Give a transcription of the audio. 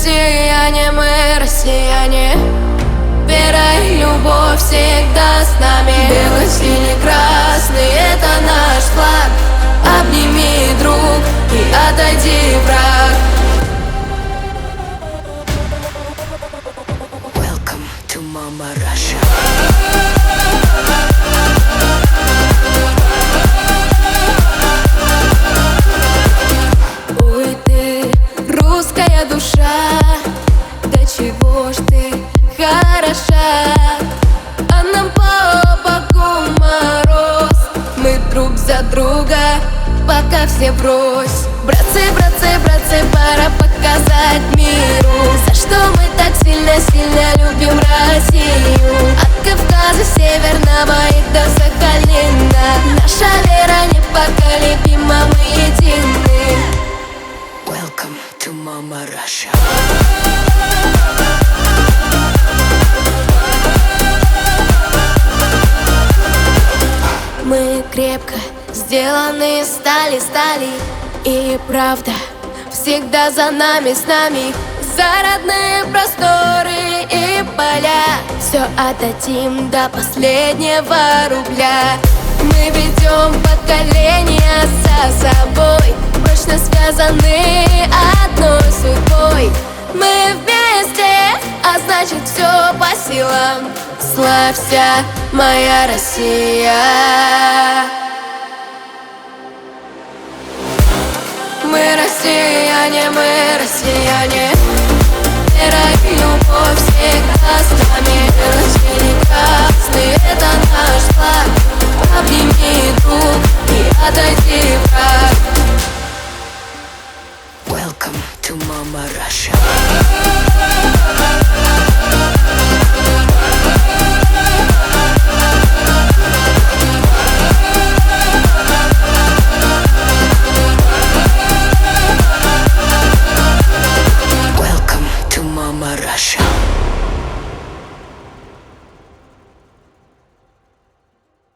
россияне, мы россияне. Вера и любовь всегда с нами. Белый, синий, красный — это наш флаг. Обними, друг, и отойди, враг. Welcome to Mama Russia. Ой, ты, русская душа, до чего ж ты хороша. А нам по боку мороз, мы друг за друга, пока все врозь. Братцы, братцы, братцы, пора показать миру, за что мы так сильно, сильно любим Россию. От Кавказа северного и до Сахалина наша вера непоколебима, мы едины. Welcome to Mama Russia. Мы крепко сделаны из стали, стали. И правда всегда за нами, с нами. За родные просторы и поля все отдадим до последнего рубля. Мы ведем поколения за собой, прочно связаны одной судьбой. Мы вместе, а значит все по силам. Славься, моя Россия. Мы россияне, мы россияне.